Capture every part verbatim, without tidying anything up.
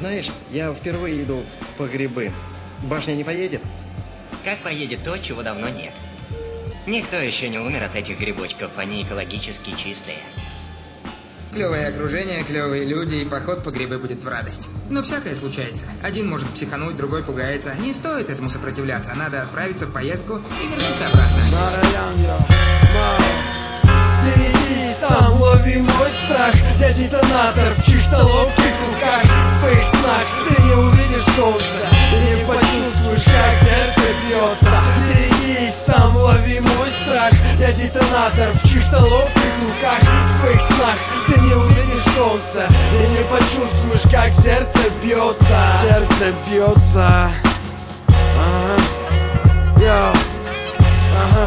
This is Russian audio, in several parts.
Знаешь, я впервые иду по грибы. Башня не поедет? Как поедет то, чего давно нет. Никто еще не умер от этих грибочков, они экологически чистые. Клевое окружение, клевые люди, и поход по грибы будет в радость. Но всякое случается. Один может психануть, другой пугается. Не стоит этому сопротивляться. Надо отправиться в поездку и вернуться обратно. Там лови мой страх. Я детонатор в чисто ловких руках. В своих снах ты не увидишь солнца и не почувствуешь, как сердце бьется. Берегись, там лови мой страх. Я детонатор в чисто ловких руках. В своих снах ты не увидишь солнца и не почувствуешь, как сердце бьется. Сердце бьется. Ага. Йоу. Ага.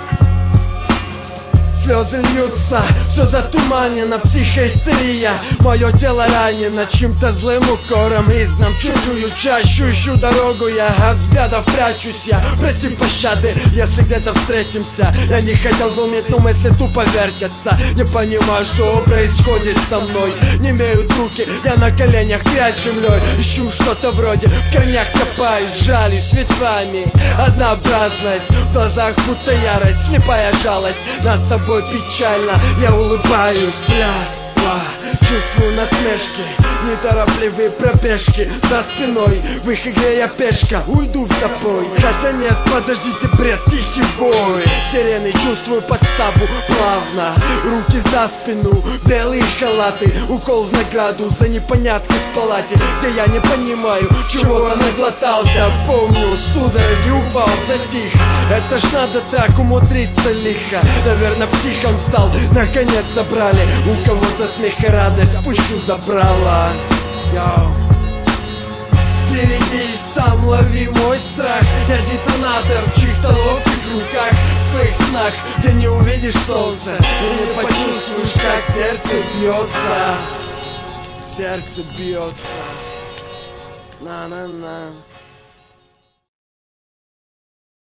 Слезы льются, все затуманено, психоистерия. Мое тело ранено чьим-то злым укором. Изгнан чужую чащу, ищу дорогу я, от взглядов прячусь я. Проси пощады, если где-то встретимся. Я не хотел бы уметь, но мысли тупо вертятся. Не понимаю, что происходит со мной. Не имеют руки, я на коленях, грязь землей. Ищу что-то вроде, в корнях копаюсь, жалюсь ветвами. Однообразность, в глазах будто ярость, слепая жалость. Над тобой печально, я улыбаюсь, бляства. Чувствую насмешки, неторопливые пробежки за спиной. В их игре я пешка, уйду в запой. Хотя нет, подождите, бред, тихий бой. Сирены, чувствую подставу плавно. Руки за спину, белые халаты. Укол в награду за непонятки в палате, где я не понимаю, чего-то наглотался. Помню, судороги, упал, затих. Это ж надо так умудриться лихо. Наверное, психом стал, наконец забрали. У кого-то смех и радость, пущу забрала. Йоу. Берегись, сам лови мой страх. Я детонатор в чьих-то ловких руках. В своих снах ты не увидишь солнца и не почувствуешь, как сердце бьется. Сердце бьется. На-на-на.